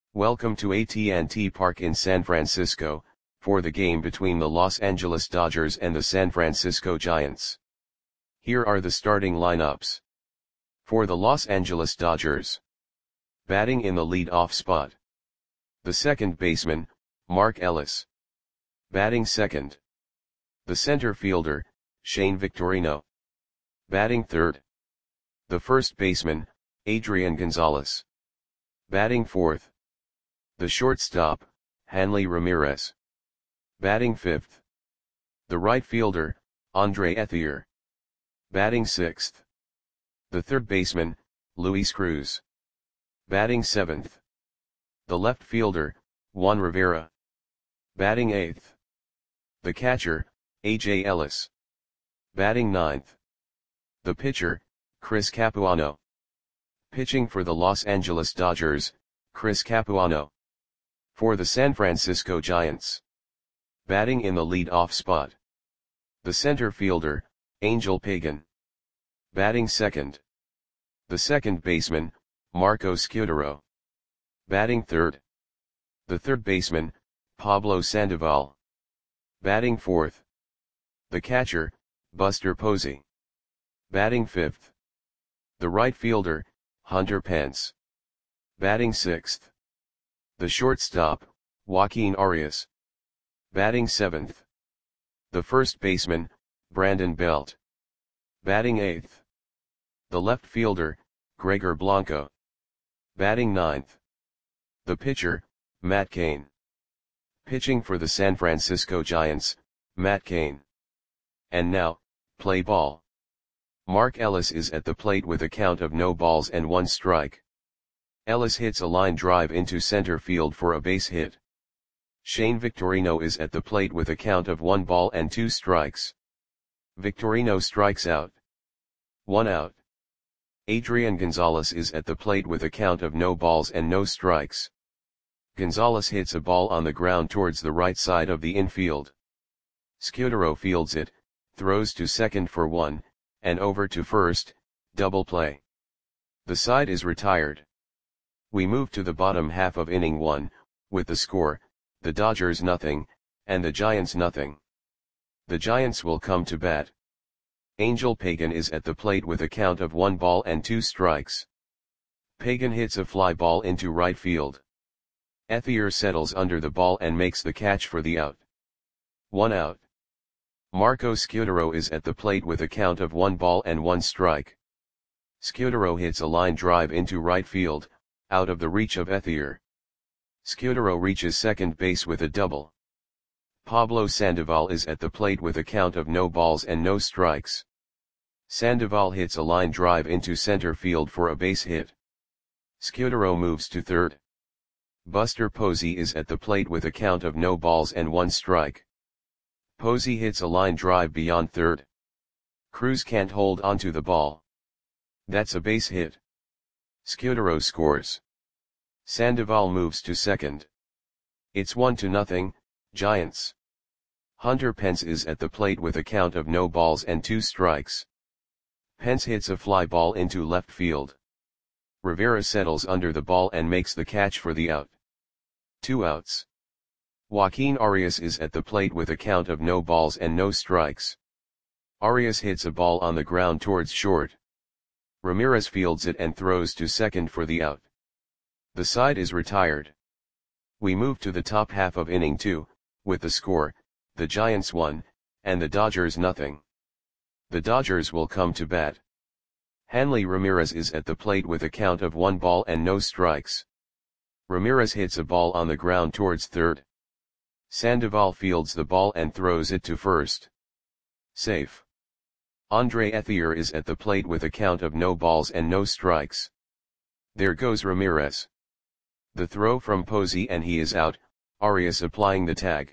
Welcome to AT&T Park in San Francisco, for the game between the Los Angeles Dodgers and the San Francisco Giants. Here are the starting lineups. For the Los Angeles Dodgers. Batting in the lead-off spot. The second baseman, Mark Ellis. Batting second. The center fielder, Shane Victorino. Batting third. The first baseman, Adrian Gonzalez. Batting fourth. The shortstop, Hanley Ramirez. Batting fifth. The right fielder, Andre Ethier. Batting sixth. The third baseman, Luis Cruz. Batting seventh. The left fielder, Juan Rivera. Batting eighth. The catcher, A.J. Ellis. Batting ninth. The pitcher, Chris Capuano. Pitching for the Los Angeles Dodgers, Chris Capuano. For the San Francisco Giants. Batting in the lead-off spot. The center fielder, Angel Pagan. Batting second. The second baseman, Marco Scutaro. Batting third. The third baseman, Pablo Sandoval. Batting fourth. The catcher, Buster Posey. Batting fifth. The right fielder, Hunter Pence. Batting sixth. The shortstop, Joaquin Arias. Batting seventh. The first baseman, Brandon Belt. Batting eighth. The left fielder, Gregor Blanco. Batting ninth. The pitcher, Matt Cain. Pitching for the San Francisco Giants, Matt Cain. And now, play ball. Mark Ellis is at the plate with a count of no balls and one strike. Ellis hits a line drive into center field for a base hit. Shane Victorino is at the plate with a count of 1 ball and 2 strikes. Victorino strikes out. 1 out. Adrian Gonzalez is at the plate with a count of no balls and no strikes. Gonzalez hits a ball on the ground towards the right side of the infield. Scutaro fields it, throws to second for 1, and over to first, double play. The side is retired. We move to the bottom half of inning 1, with the score, the Dodgers nothing, and the Giants nothing. The Giants will come to bat. Angel Pagan is at the plate with a count of 1 ball and 2 strikes. Pagan hits a fly ball into right field. Ethier settles under the ball and makes the catch for the out. 1 out. Marco Scutaro is at the plate with a count of 1 ball and 1 strike. Scutaro hits a line drive into right field, out of the reach of Ethier. Scutaro reaches second base with a double. Pablo Sandoval is at the plate with a count of no balls and no strikes. Sandoval hits a line drive into center field for a base hit. Scutaro moves to third. Buster Posey is at the plate with a count of no balls and 1 strike. Posey hits a line drive beyond third. Cruz can't hold onto the ball. That's a base hit. Scutaro scores. Sandoval moves to second. It's 1-0, Giants. Hunter Pence is at the plate with a count of no balls and 2 strikes. Pence hits a fly ball into left field. Rivera settles under the ball and makes the catch for the out. 2 outs. Joaquin Arias is at the plate with a count of no balls and no strikes. Arias hits a ball on the ground towards short. Ramirez fields it and throws to second for the out. The side is retired. We move to the top half of inning 2, with the score, the Giants 1, and the Dodgers nothing. The Dodgers will come to bat. Hanley Ramirez is at the plate with a count of 1 ball and no strikes. Ramirez hits a ball on the ground towards third. Sandoval fields the ball and throws it to first. Safe. Andre Ethier is at the plate with a count of no balls and no strikes. There goes Ramirez. The throw from Posey and he is out, Arias applying the tag.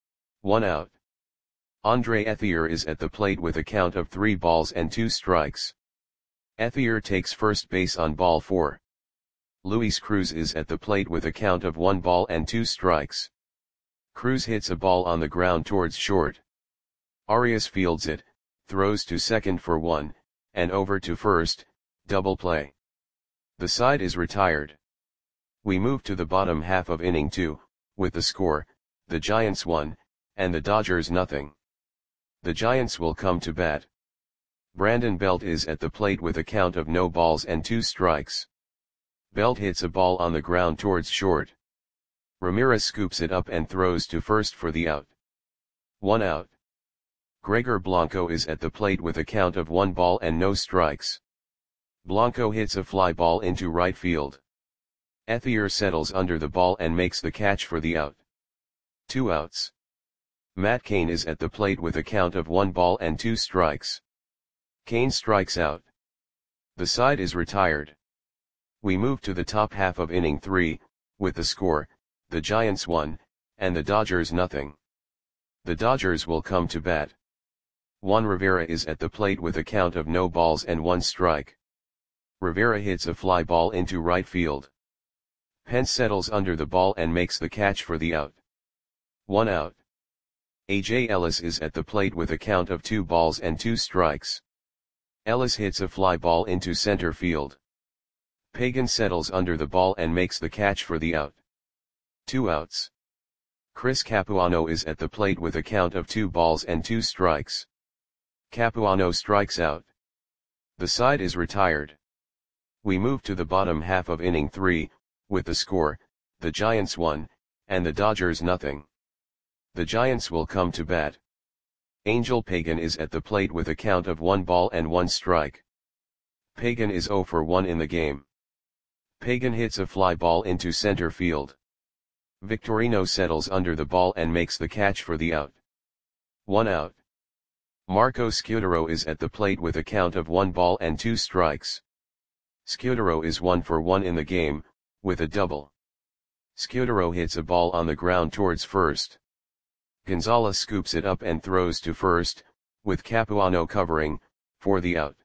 1 out. Andre Ethier is at the plate with a count of 3 balls and 2 strikes. Ethier takes first base on ball 4. Luis Cruz is at the plate with a count of 1 ball and 2 strikes. Cruz hits a ball on the ground towards short. Arias fields it, throws to second for 1, and over to first, double play. The side is retired. We move to the bottom half of inning 2, with the score, the Giants 1, and the Dodgers nothing. The Giants will come to bat. Brandon Belt is at the plate with a count of no balls and 2 strikes. Belt hits a ball on the ground towards short. Ramirez scoops it up and throws to first for the out. 1 out. Gregor Blanco is at the plate with a count of 1 ball and no strikes. Blanco hits a fly ball into right field. Ethier settles under the ball and makes the catch for the out. 2 outs. Matt Cain is at the plate with a count of 1 ball and 2 strikes. Cain strikes out. The side is retired. We move to the top half of inning 3, with the score, the Giants 1, and the Dodgers nothing. The Dodgers will come to bat. Juan Rivera is at the plate with a count of no balls and 1 strike. Rivera hits a fly ball into right field. Pence settles under the ball and makes the catch for the out. 1 out. A.J. Ellis is at the plate with a count of 2 balls and 2 strikes. Ellis hits a fly ball into center field. Pagan settles under the ball and makes the catch for the out. 2 outs. Chris Capuano is at the plate with a count of 2 balls and 2 strikes. Capuano strikes out. The side is retired. We move to the bottom half of inning 3, with the score, the Giants 1, and the Dodgers nothing. The Giants will come to bat. Angel Pagan is at the plate with a count of 1 ball and 1 strike. Pagan is 0 for 1 in the game. Pagan hits a fly ball into center field. Victorino settles under the ball and makes the catch for the out. 1 out. Marco Scutaro is at the plate with a count of 1 ball and 2 strikes. Scutaro is 1 for 1 in the game, with a double. Scutaro hits a ball on the ground towards first. Gonzalez scoops it up and throws to first, with Capuano covering, for the out.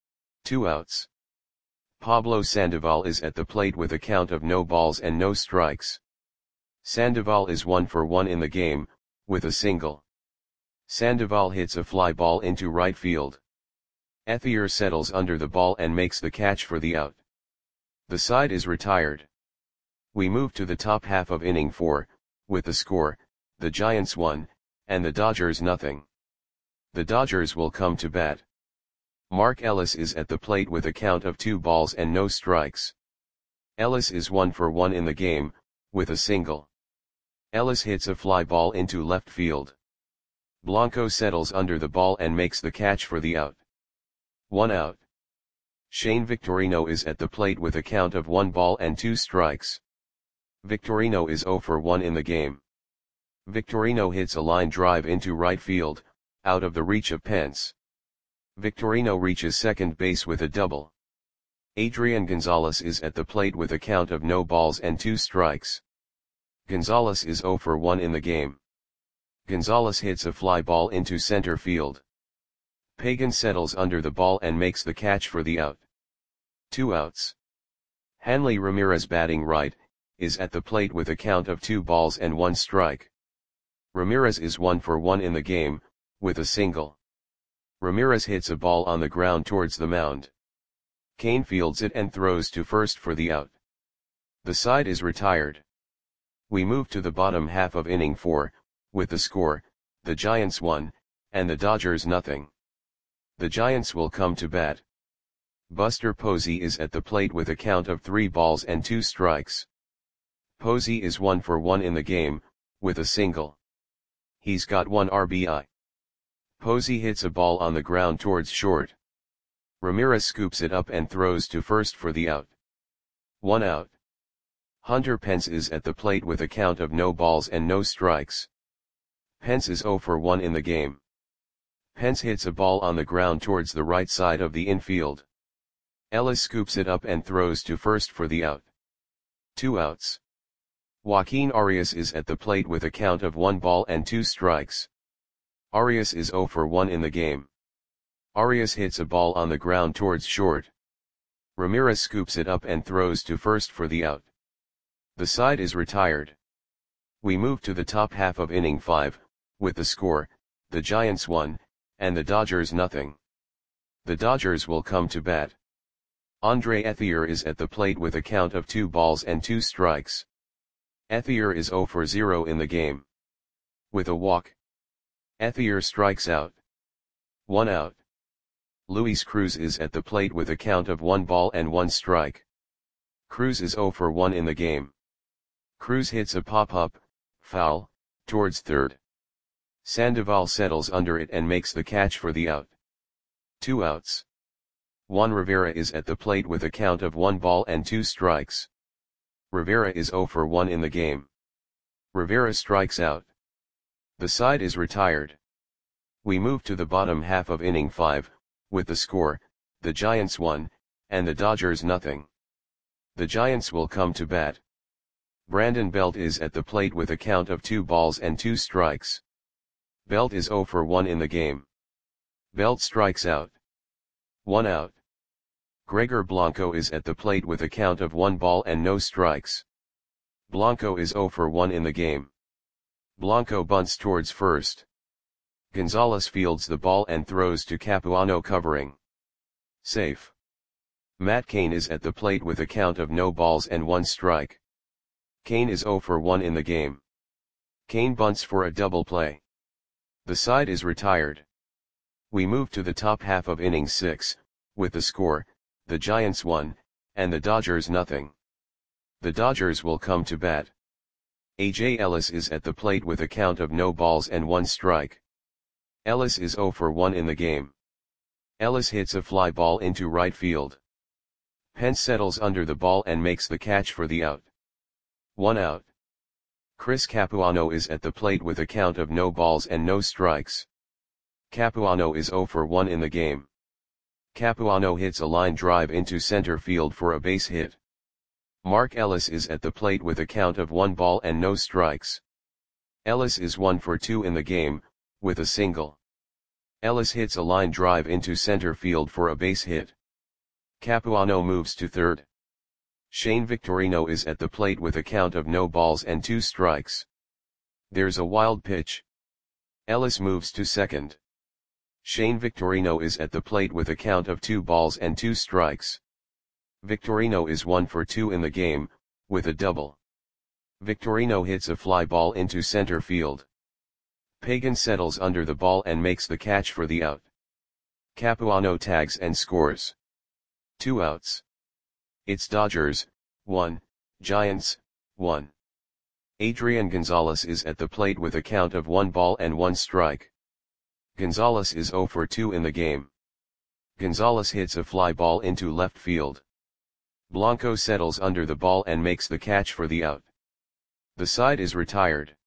2 outs. Pablo Sandoval is at the plate with a count of no balls and no strikes. Sandoval is 1 for 1 in the game, with a single. Sandoval hits a fly ball into right field. Ethier settles under the ball and makes the catch for the out. The side is retired. We move to the top half of inning 4, with the score, the Giants 1, and the Dodgers nothing. The Dodgers will come to bat. Mark Ellis is at the plate with a count of 2 balls and no strikes. Ellis is 1 for 1 in the game, with a single. Ellis hits a fly ball into left field. Blanco settles under the ball and makes the catch for the out. 1 out. Shane Victorino is at the plate with a count of 1 ball and 2 strikes. Victorino is 0 for 1 in the game. Victorino hits a line drive into right field, out of the reach of Pence. Victorino reaches second base with a double. Adrian Gonzalez is at the plate with a count of no balls and 2 strikes. Gonzalez is 0 for 1 in the game. Gonzalez hits a fly ball into center field. Pagan settles under the ball and makes the catch for the out. 2 outs. Hanley Ramirez, batting right, is at the plate with a count of 2 balls and 1 strike. Ramirez is 1 for 1 in the game, with a single. Ramirez hits a ball on the ground towards the mound. Cain fields it and throws to first for the out. The side is retired. We move to the bottom half of inning 4, with the score, the Giants 1, and the Dodgers nothing. The Giants will come to bat. Buster Posey is at the plate with a count of 3 balls and 2 strikes. Posey is 1 for 1 in the game, with a single. He's got 1 RBI. Posey hits a ball on the ground towards short. Ramirez scoops it up and throws to first for the out. 1 out. Hunter Pence is at the plate with a count of no balls and no strikes. Pence is 0 for 1 in the game. Pence hits a ball on the ground towards the right side of the infield. Ellis scoops it up and throws to first for the out. 2 outs. Joaquin Arias is at the plate with a count of 1 ball and 2 strikes. Arias is 0 for 1 in the game. Arias hits a ball on the ground towards short. Ramirez scoops it up and throws to first for the out. The side is retired. We move to the top half of inning 5, with the score, the Giants 1, and the Dodgers nothing. The Dodgers will come to bat. Andre Ethier is at the plate with a count of 2 balls and 2 strikes. Ethier is 0 for 0 in the game. With a walk, Ethier strikes out. 1 out. Luis Cruz is at the plate with a count of 1 ball and 1 strike. Cruz is 0 for 1 in the game. Cruz hits a pop-up, foul, towards third. Sandoval settles under it and makes the catch for the out. 2 outs. Juan Rivera is at the plate with a count of 1 ball and 2 strikes. Rivera is 0 for 1 in the game. Rivera strikes out. The side is retired. We move to the bottom half of inning 5, with the score, the Giants 1, and the Dodgers nothing. The Giants will come to bat. Brandon Belt is at the plate with a count of 2 balls and 2 strikes. Belt is 0 for 1 in the game. Belt strikes out. 1 out. Gregor Blanco is at the plate with a count of 1 ball and no strikes. Blanco is 0 for 1 in the game. Blanco bunts towards first. Gonzalez fields the ball and throws to Capuano covering. Safe. Matt Cain is at the plate with a count of no balls and 1 strike. Cain is 0 for 1 in the game. Cain bunts for a double play. The side is retired. We move to the top half of inning 6, with the score, the Giants 1, and the Dodgers nothing. The Dodgers will come to bat. A.J. Ellis is at the plate with a count of no balls and 1 strike. Ellis is 0 for 1 in the game. Ellis hits a fly ball into right field. Pence settles under the ball and makes the catch for the out. 1 out. Chris Capuano is at the plate with a count of no balls and no strikes. Capuano is 0 for 1 in the game. Capuano hits a line drive into center field for a base hit. Mark Ellis is at the plate with a count of 1 ball and no strikes. Ellis is 1 for 2 in the game, with a single. Ellis hits a line drive into center field for a base hit. Capuano moves to third. Shane Victorino is at the plate with a count of no balls and 2 strikes. There's a wild pitch. Ellis moves to second. Shane Victorino is at the plate with a count of 2 balls and 2 strikes. Victorino is 1 for 2 in the game, with a double. Victorino hits a fly ball into center field. Pagan settles under the ball and makes the catch for the out. Capuano tags and scores. 2 outs. It's Dodgers, 1, Giants, 1. Adrian Gonzalez is at the plate with a count of 1 ball and 1 strike. Gonzalez is 0 for 2 in the game. Gonzalez hits a fly ball into left field. Blanco settles under the ball and makes the catch for the out. The side is retired.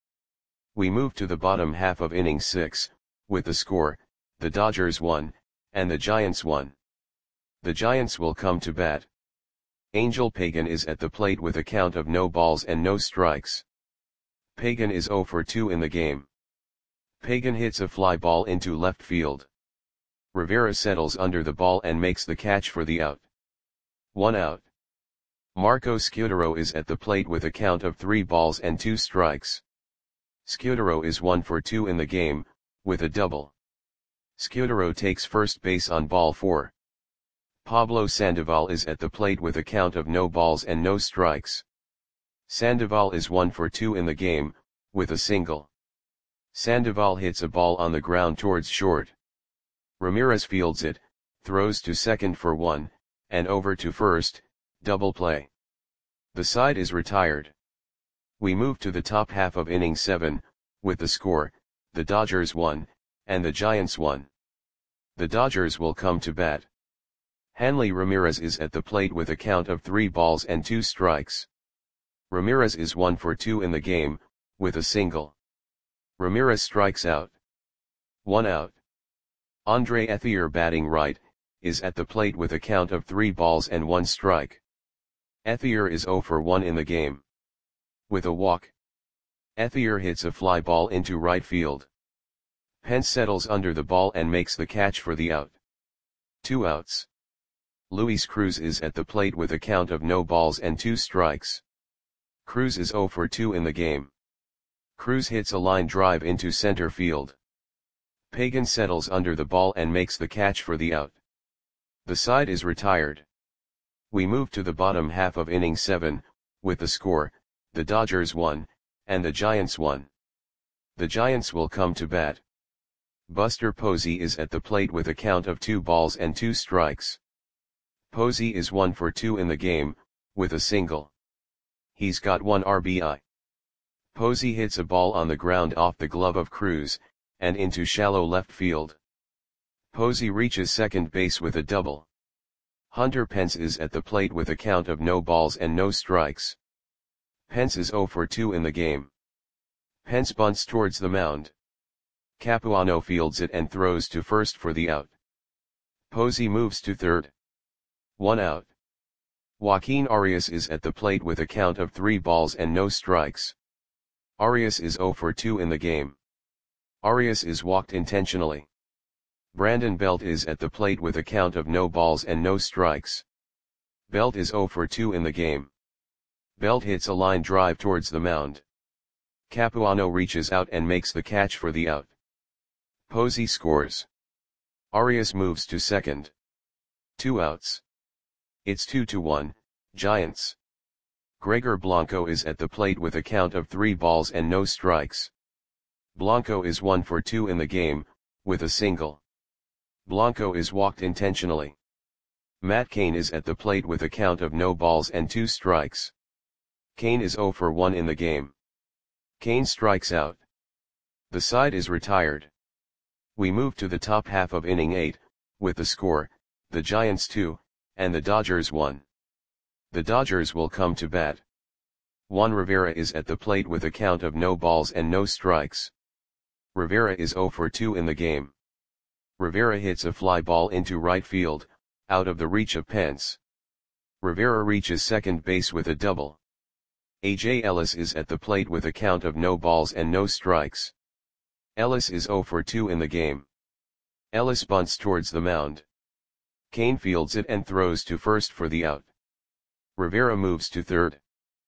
We move to the bottom half of inning 6, with the score, the Dodgers 1, and the Giants 1. The Giants will come to bat. Angel Pagan is at the plate with a count of no balls and no strikes. Pagan is 0 for 2 in the game. Pagan hits a fly ball into left field. Rivera settles under the ball and makes the catch for the out. 1 out. Marco Scutaro is at the plate with a count of 3 balls and 2 strikes. Scutaro is 1 for 2 in the game, with a double. Scutaro takes first base on ball 4. Pablo Sandoval is at the plate with a count of no balls and no strikes. Sandoval is 1 for 2 in the game, with a single. Sandoval hits a ball on the ground towards short. Ramirez fields it, throws to second for 1, and over to first, double play. The side is retired. We move to the top half of inning 7, with the score, the Dodgers 1, and the Giants 1. The Dodgers will come to bat. Hanley Ramirez is at the plate with a count of 3 balls and 2 strikes. Ramirez is 1 for 2 in the game, with a single. Ramirez strikes out. 1 out. Andre Ethier, batting right, is at the plate with a count of 3 balls and 1 strike. Ethier is 0 for 1 in the game. With a walk, Ethier hits a fly ball into right field. Pence settles under the ball and makes the catch for the out. 2 outs. Luis Cruz is at the plate with a count of no balls and 2 strikes. Cruz is 0 for 2 in the game. Cruz hits a line drive into center field. Pagan settles under the ball and makes the catch for the out. The side is retired. We move to the bottom half of inning 7, with the score, the Dodgers 1, and the Giants 1. The Giants will come to bat. Buster Posey is at the plate with a count of 2 balls and 2 strikes. Posey is 1 for 2 in the game, with a single. He's got 1 RBI. Posey hits a ball on the ground off the glove of Cruz, and into shallow left field. Posey reaches second base with a double. Hunter Pence is at the plate with a count of no balls and no strikes. Pence is 0 for 2 in the game. Pence bunts towards the mound. Capuano fields it and throws to first for the out. Posey moves to third. 1 out. Joaquin Arias is at the plate with a count of 3 balls and no strikes. Arias is 0 for 2 in the game. Arias is walked intentionally. Brandon Belt is at the plate with a count of no balls and no strikes. Belt is 0 for 2 in the game. Belt hits a line drive towards the mound. Capuano reaches out and makes the catch for the out. Posey scores. Arias moves to second. 2 outs. It's 2-1, Giants. Gregor Blanco is at the plate with a count of 3 balls and no strikes. Blanco is 1 for 2 in the game, with a single. Blanco is walked intentionally. Matt Cain is at the plate with a count of no balls and 2 strikes. Cain is 0 for 1 in the game. Cain strikes out. The side is retired. We move to the top half of inning 8, with the score, the Giants 2, and the Dodgers 1. The Dodgers will come to bat. Juan Rivera is at the plate with a count of no balls and no strikes. Rivera is 0 for 2 in the game. Rivera hits a fly ball into right field, out of the reach of Pence. Rivera reaches second base with a double. A.J. Ellis is at the plate with a count of no balls and no strikes. Ellis is 0 for 2 in the game. Ellis bunts towards the mound. Cain fields it and throws to first for the out. Rivera moves to third.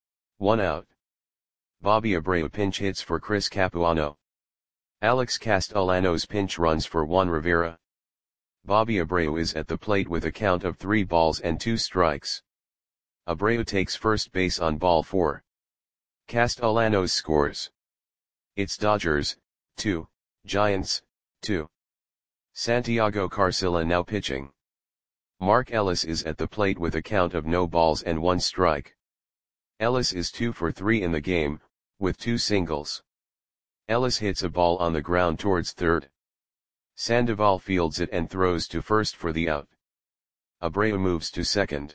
1 out. Bobby Abreu pinch hits for Chris Capuano. Alex Castellanos pinch runs for Juan Rivera. Bobby Abreu is at the plate with a count of 3 balls and 2 strikes. Abreu takes first base on ball 4. Castellanos scores. It's Dodgers, 2, Giants, 2. Santiago Carcilla now pitching. Mark Ellis is at the plate with a count of no balls and 1 strike. Ellis is 2 for 3 in the game, with 2 singles. Ellis hits a ball on the ground towards third. Sandoval fields it and throws to first for the out. Abreu moves to second.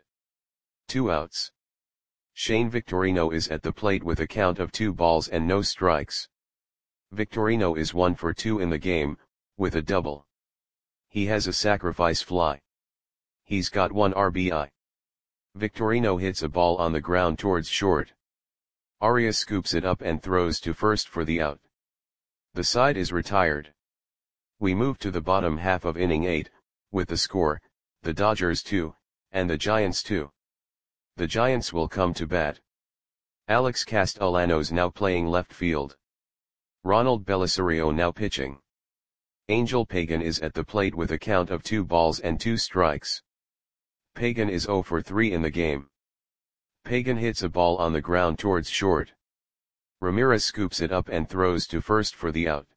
2 outs. Shane Victorino is at the plate with a count of 2 balls and no strikes. Victorino is 1 for 2 in the game, with a double. He has a sacrifice fly. He's got 1 RBI. Victorino hits a ball on the ground towards short. Arias scoops it up and throws to first for the out. The side is retired. We move to the bottom half of inning 8, with the score, the Dodgers 2, and the Giants 2. The Giants will come to bat. Alex Castellanos now playing left field. Ronald Belisario now pitching. Angel Pagan is at the plate with a count of 2 balls and 2 strikes. Pagan is 0 for 3 in the game. Pagan hits a ball on the ground towards short. Ramirez scoops it up and throws to first for the out.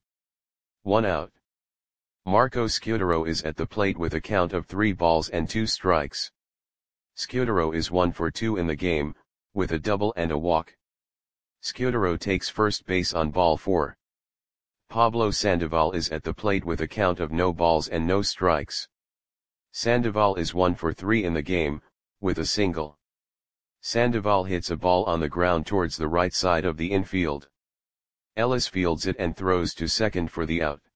1 out. Marco Scutaro is at the plate with a count of 3 balls and 2 strikes. Scutaro is 1 for 2 in the game, with a double and a walk. Scutaro takes first base on ball 4. Pablo Sandoval is at the plate with a count of no balls and no strikes. Sandoval is 1 for 3 in the game, with a single. Sandoval hits a ball on the ground towards the right side of the infield. Ellis fields it and throws to second for the out.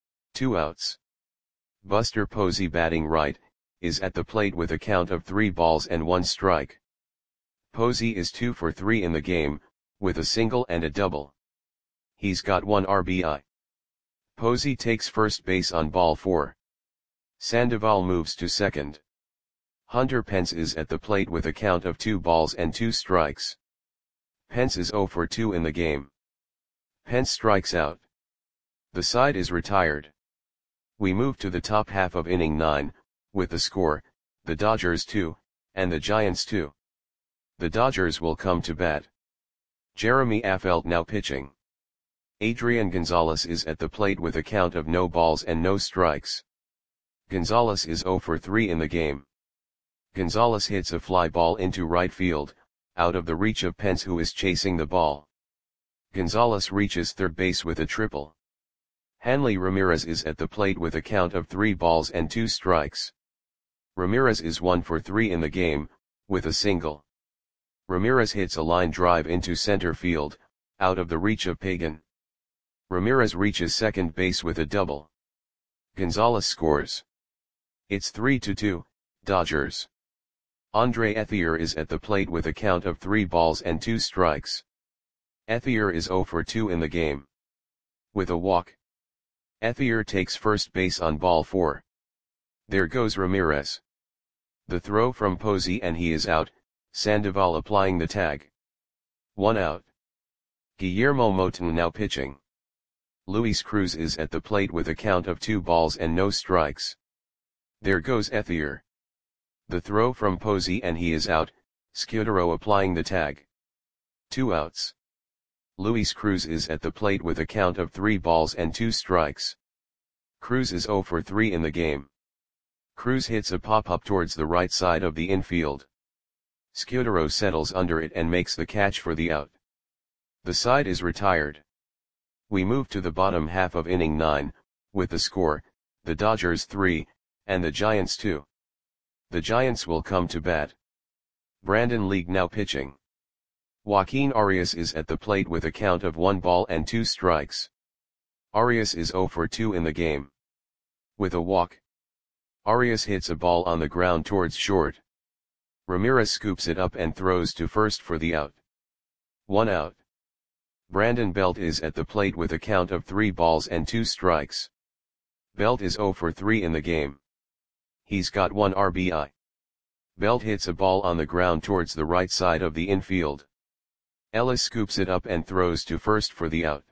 2 outs. Buster Posey batting right, is at the plate with a count of 3 balls and 1 strike. Posey is 2 for 3 in the game, with a single and a double. He's got 1 RBI. Posey takes first base on ball 4. Sandoval moves to second. Hunter Pence is at the plate with a count of 2 balls and 2 strikes. Pence is 0 for 2 in the game. Pence strikes out. The side is retired. We move to the top half of inning 9, with the score, the Dodgers 2, and the Giants 2. The Dodgers will come to bat. Jeremy Affeldt now pitching. Adrian Gonzalez is at the plate with a count of no balls and no strikes. Gonzalez is 0 for 3 in the game. Gonzalez hits a fly ball into right field, out of the reach of Pence, who is chasing the ball. Gonzalez reaches third base with a triple. Hanley Ramirez is at the plate with a count of 3 balls and 2 strikes. Ramirez is 1 for 3 in the game, with a single. Ramirez hits a line drive into center field, out of the reach of Pagan. Ramirez reaches second base with a double. Gonzalez scores. It's 3-2, Dodgers. Andre Ethier is at the plate with a count of 3 balls and 2 strikes. Ethier is 0 for 2 in the game. With a walk. Ethier takes first base on ball 4. There goes Ramirez. The throw from Posey and he is out, Sandoval applying the tag. 1 out. Guillermo Moton now pitching. Luis Cruz is at the plate with a count of 2 balls and no strikes. There goes Ethier. The throw from Posey and he is out, Scudero applying the tag. 2 outs. Luis Cruz is at the plate with a count of 3 balls and 2 strikes. Cruz is 0 for 3 in the game. Cruz hits a pop-up towards the right side of the infield. Scudero settles under it and makes the catch for the out. The side is retired. We move to the bottom half of inning 9, with the score, the Dodgers 3, and the Giants 2. The Giants will come to bat. Brandon League now pitching. Joaquin Arias is at the plate with a count of 1 ball and 2 strikes. Arias is 0 for 2 in the game. With a walk. Arias hits a ball on the ground towards short. Ramirez scoops it up and throws to first for the out. 1 out. Brandon Belt is at the plate with a count of 3 balls and 2 strikes. Belt is 0 for 3 in the game. He's got 1 RBI. Belt hits a ball on the ground towards the right side of the infield. Ellis scoops it up and throws to first for the out.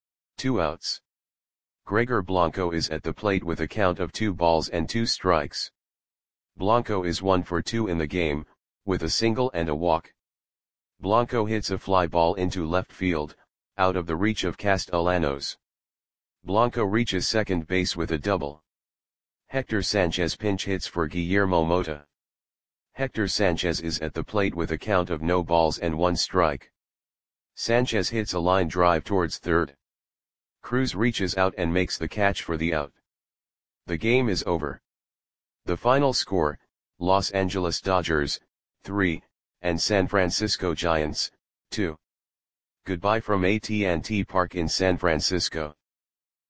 2 outs. Gregor Blanco is at the plate with a count of 2 balls and 2 strikes. Blanco is 1 for 2 in the game, with a single and a walk. Blanco hits a fly ball into left field, out of the reach of Castellanos. Blanco reaches second base with a double. Hector Sanchez pinch hits for Guillermo Mota. Hector Sanchez is at the plate with a count of no balls and 1 strike. Sanchez hits a line drive towards third. Cruz reaches out and makes the catch for the out. The game is over. The final score, Los Angeles Dodgers, 3, and San Francisco Giants, 2. Goodbye from AT&T Park in San Francisco.